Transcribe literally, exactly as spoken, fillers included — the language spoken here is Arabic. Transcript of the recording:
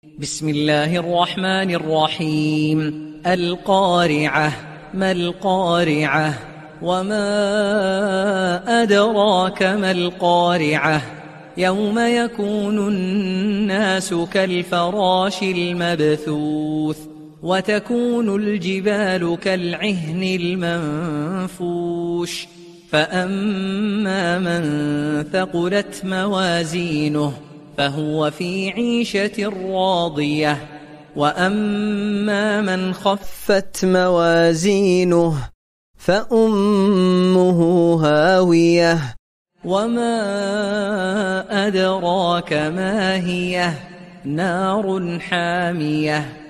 بسم الله الرحمن الرحيم. القارعة. ما القارعة؟ وما أدراك ما القارعة؟ يوم يكون الناس كالفراش المبثوث وتكون الجبال كالعهن المنفوش فأما من ثقلت موازينه فهو في عيشة راضية وأما من خفت موازينه فأمه هاوية وما أدراك ما هي؟ نار حامية